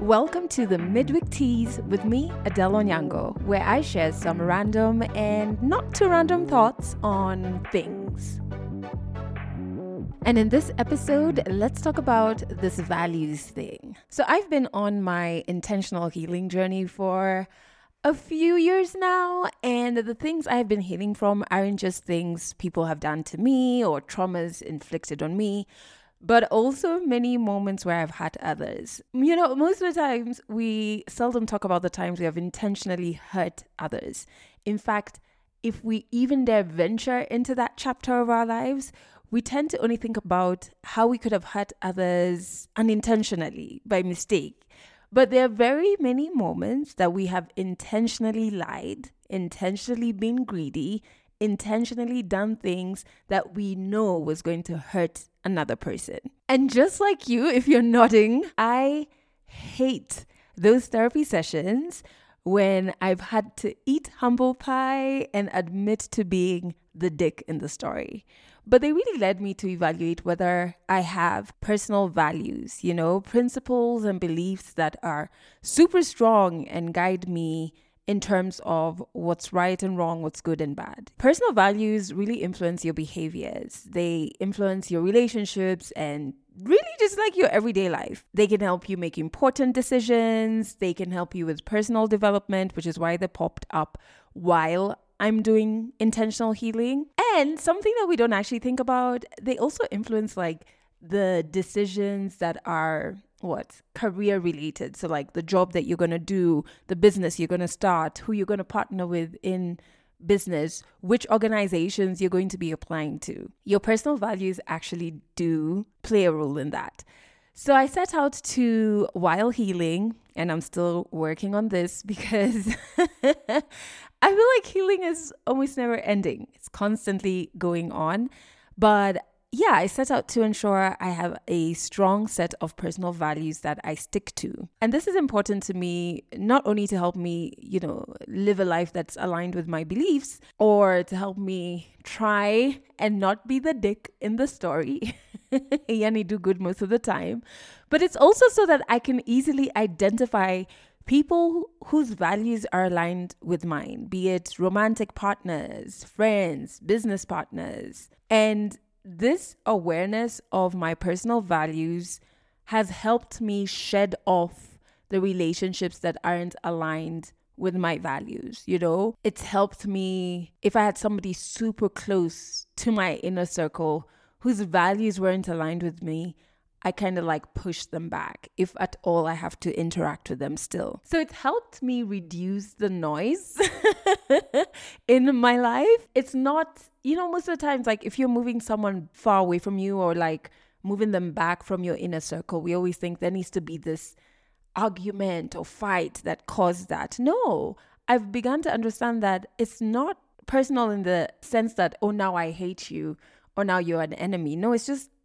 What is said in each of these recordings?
Welcome to the Midweek Teas with me, Adele Onyango, where I share some random and not too random thoughts on things. And in this episode, let's talk about this values thing. So I've been on my intentional healing journey for a few years now, and the things I've been healing from aren't just things people have done to me or traumas inflicted on me, but also many moments where I've had others. You know, most of the times we seldom talk about the times we have intentionally hurt others. In fact, if we even dare venture into that chapter of our lives, we tend to only think about how we could have hurt others unintentionally, by mistake. But there are very many moments that we have intentionally lied, intentionally been greedy, intentionally done things that we know was going to hurt another person. And just like you, if you're nodding, I hate those therapy sessions when I've had to eat humble pie and admit to being the dick in the story. But they really led me to evaluate whether I have personal values, principles and beliefs that are super strong and guide me in terms of what's right and wrong, what's good and bad. Personal values really influence your behaviors. They influence your relationships and really just like your everyday life. They can help you make important decisions. They can help you with personal development, which is why they popped up while I'm doing intentional healing. And something that we don't actually think about, they also influence like the decisions that are career related. So like the job that you're going to do, the business you're going to start, who you're going to partner with in business, which organizations you're going to be applying to. Your personal values actually do play a role in that. So I set out to, while healing, and I'm still working on this because I feel like healing is almost never ending. It's constantly going on. But yeah, I set out to ensure I have a strong set of personal values that I stick to. And this is important to me, not only to help me, live a life that's aligned with my beliefs, or to help me try and not be the dick in the story. Yani do good most of the time. But it's also so that I can easily identify people whose values are aligned with mine, be it romantic partners, friends, business partners. And this awareness of my personal values has helped me shed off the relationships that aren't aligned with my values. It's helped me, if I had somebody super close to my inner circle whose values weren't aligned with me, I kind of like push them back, if at all I have to interact with them still. So it helped me reduce the noise in my life. It's not, most of the times, like if you're moving someone far away from you or like moving them back from your inner circle, we always think there needs to be this argument or fight that caused that. No, I've begun to understand that it's not personal in the sense that, oh, now I hate you or now you're an enemy. No, it's just,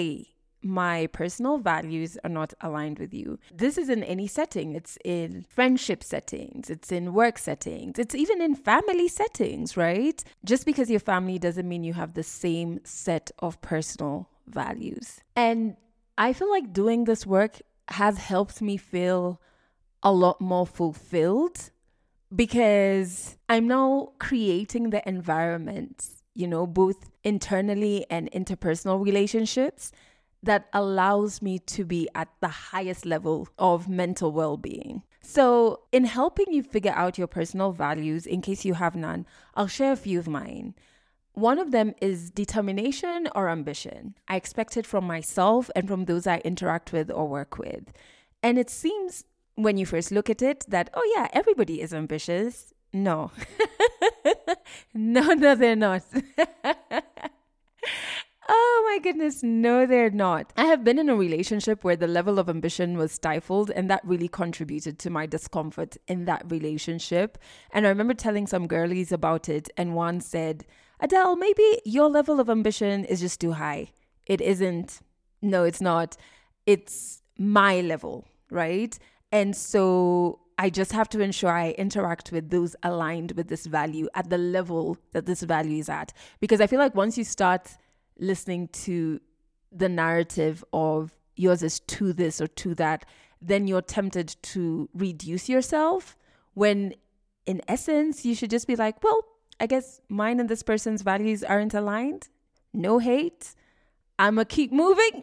my personal values are not aligned with you. This is in any setting. It's in friendship settings. It's in work settings. It's even in family settings, right? Just because your family doesn't mean you have the same set of personal values. And I feel like doing this work has helped me feel a lot more fulfilled because I'm now creating the environment, both internally and interpersonal relationships that allows me to be at the highest level of mental well-being. So in helping you figure out your personal values, in case you have none, I'll share a few of mine. One of them is determination or ambition. I expect it from myself and from those I interact with or work with. And it seems when you first look at it that, oh yeah, everybody is ambitious. No. No, they're not. Oh my goodness, no, they're not. I have been in a relationship where the level of ambition was stifled, and that really contributed to my discomfort in that relationship. And I remember telling some girlies about it, and one said, Adele, maybe your level of ambition is just too high. It isn't. No, it's not. It's my level, right? And so I just have to ensure I interact with those aligned with this value at the level that this value is at. Because I feel like once you start listening to the narrative of yours is to this or to that, then you're tempted to reduce yourself, when in essence, you should just be like, well, I guess mine and this person's values aren't aligned. No hate. I'ma keep moving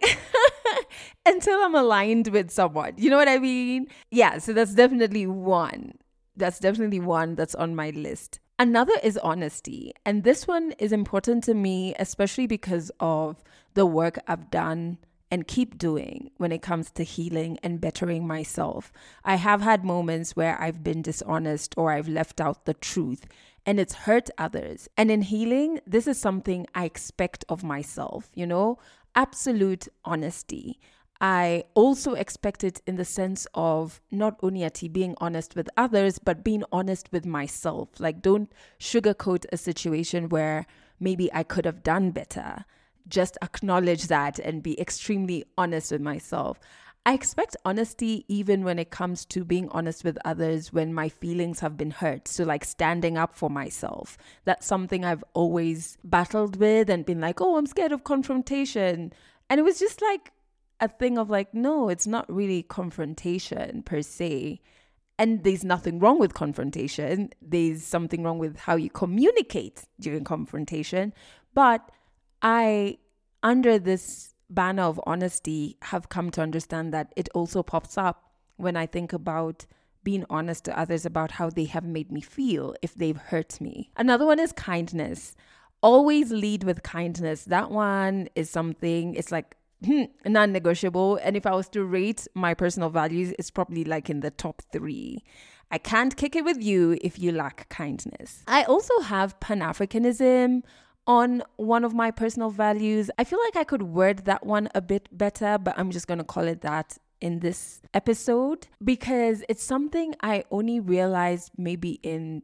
until I'm aligned with someone. You know what I mean? Yeah, so that's definitely one. That's on my list. Another is honesty. And this one is important to me, especially because of the work I've done and keep doing when it comes to healing and bettering myself. I have had moments where I've been dishonest or I've left out the truth, and it's hurt others. And in healing, this is something I expect of myself, absolute honesty. I also expect it in the sense of not only being honest with others, but being honest with myself. Like, don't sugarcoat a situation where maybe I could have done better. Just acknowledge that and be extremely honest with myself. I expect honesty even when it comes to being honest with others when my feelings have been hurt. So like standing up for myself. That's something I've always battled with and been like, oh, I'm scared of confrontation. And it was just like a thing of like, no, it's not really confrontation per se. And there's nothing wrong with confrontation. There's something wrong with how you communicate during confrontation. But I, under this banner of honesty, have come to understand that it also pops up when I think about being honest to others about how they have made me feel if they've hurt me. Another one is kindness. Always lead with kindness. That one is something, it's like non-negotiable. And if I was to rate my personal values, it's probably like in the top 3. I can't kick it with you if you lack kindness. I also have Pan-Africanism on one of my personal values. I feel like I could word that one a bit better, but I'm just going to call it that in this episode because it's something I only realized maybe in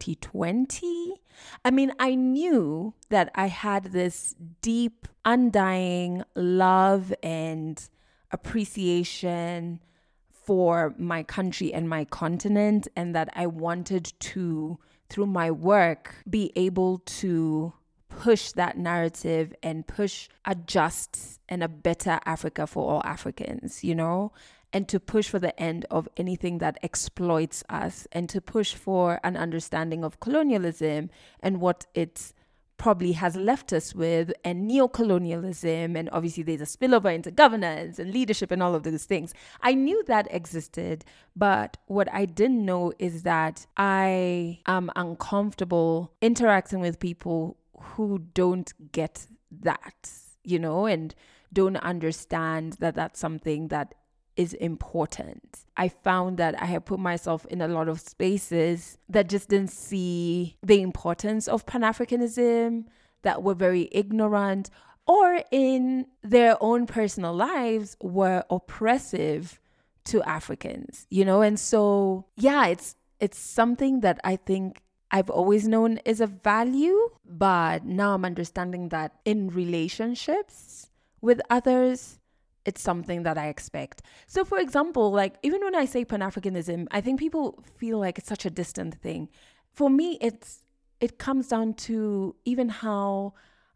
2020. I mean, I knew that I had this deep, undying love and appreciation for my country and my continent, and that I wanted to, through my work, be able to push that narrative and push a just and a better Africa for all Africans, and to push for the end of anything that exploits us, and to push for an understanding of colonialism and what it probably has left us with, and neocolonialism, and obviously there's a spillover into governance and leadership and all of those things. I knew that existed, but what I didn't know is that I am uncomfortable interacting with people who don't get that, and don't understand that that's something that is important. I found that I had put myself in a lot of spaces that just didn't see the importance of Pan-Africanism, that were very ignorant, or in their own personal lives were oppressive to Africans, and so, yeah, it's something that I think I've always known is a value, but now I'm understanding that in relationships with others, it's something that I expect. So for example, like even when I say Pan-Africanism, I think people feel like it's such a distant thing. For me, it comes down to even how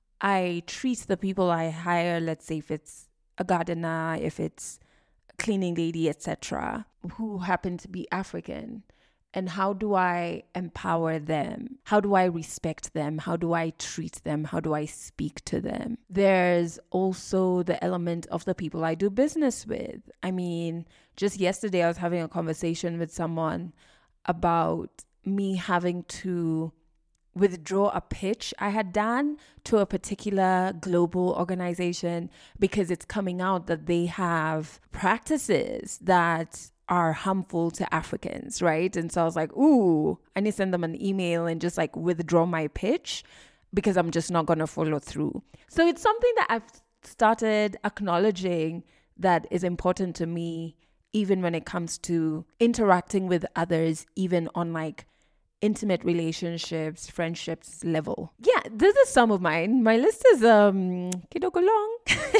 I treat the people I hire, let's say if it's a gardener, if it's a cleaning lady, etc., who happen to be African. And how do I empower them? How do I respect them? How do I treat them? How do I speak to them? There's also the element of the people I do business with. I mean, just yesterday I was having a conversation with someone about me having to withdraw a pitch I had done to a particular global organization because it's coming out that they have practices that are harmful to Africans, right? And so I was like, ooh, I need to send them an email and just like withdraw my pitch because I'm just not going to follow through. So it's something that I've started acknowledging that is important to me, even when it comes to interacting with others, even on like intimate relationships, friendships level. Yeah, this is some of mine. My list is kidoko long.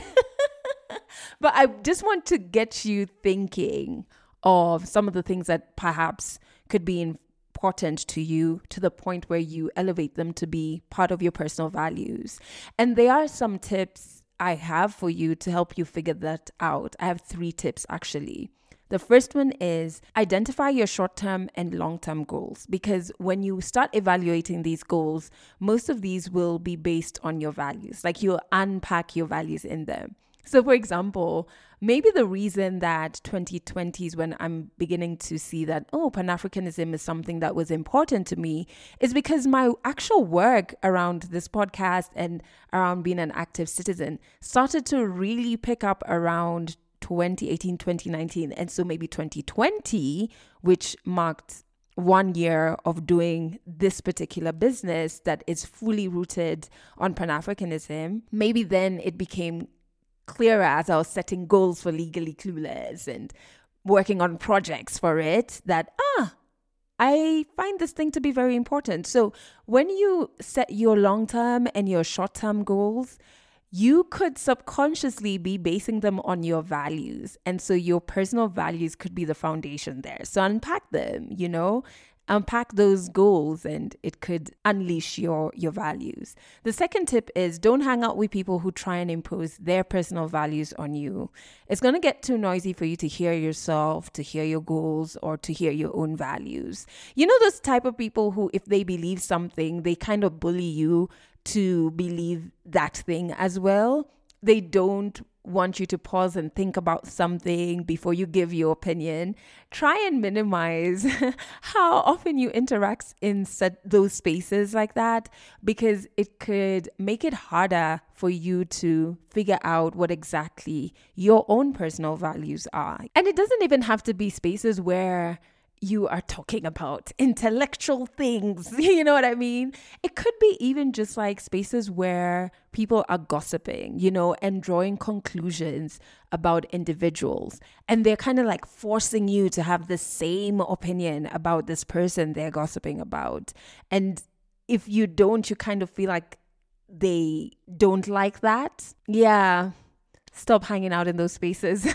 But I just want to get you thinking of some of the things that perhaps could be important to you to the point where you elevate them to be part of your personal values. And there are some tips I have for you to help you figure that out. I have 3 tips actually. The first one is identify your short-term and long-term goals, because when you start evaluating these goals, most of these will be based on your values. Like you'll unpack your values in them. So for example, maybe the reason that 2020 is when I'm beginning to see that, Pan-Africanism is something that was important to me is because my actual work around this podcast and around being an active citizen started to really pick up around 2018, 2019. And so maybe 2020, which marked 1 year of doing this particular business that is fully rooted on Pan-Africanism, maybe then it became clearer as I was setting goals for Legally Clueless and working on projects for it that, I find this thing to be very important. So when you set your long-term and your short-term goals, you could subconsciously be basing them on your values. And so your personal values could be the foundation there. So unpack them, unpack those goals, and it could unleash your values. The second tip is don't hang out with people who try and impose their personal values on you. It's going to get too noisy for you to hear yourself, to hear your goals, or to hear your own values. You know, those type of people who, if they believe something, they kind of bully you to believe that thing as well. They don't want you to pause and think about something before you give your opinion. Try and minimize how often you interact in those spaces like that, because it could make it harder for you to figure out what exactly your own personal values are. And it doesn't even have to be spaces where you are talking about intellectual things, you know what I mean? It could be even just like spaces where people are gossiping, and drawing conclusions about individuals. And they're kind of like forcing you to have the same opinion about this person they're gossiping about. And if you don't, you kind of feel like they don't like that. Yeah, stop hanging out in those spaces.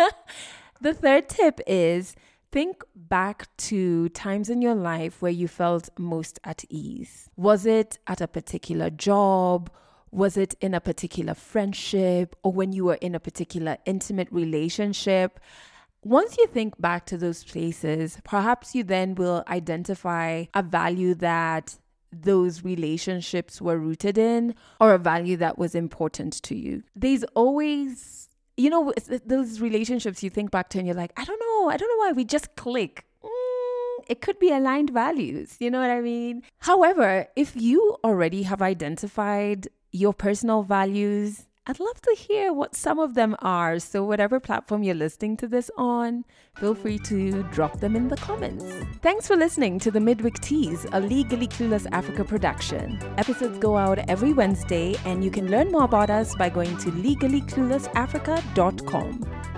The third tip is think back to times in your life where you felt most at ease. Was it at a particular job? Was it in a particular friendship? Or when you were in a particular intimate relationship? Once you think back to those places, perhaps you then will identify a value that those relationships were rooted in, or a value that was important to you. There's always, those relationships you think back to and you're like, I don't know why we just click. It could be aligned values. You know what I mean? However, if you already have identified your personal values, I'd love to hear what some of them are. So whatever platform you're listening to this on, feel free to drop them in the comments. Thanks for listening to the Midweek Tease, a Legally Clueless Africa production. Episodes go out every Wednesday, and you can learn more about us by going to legallycluelessafrica.com.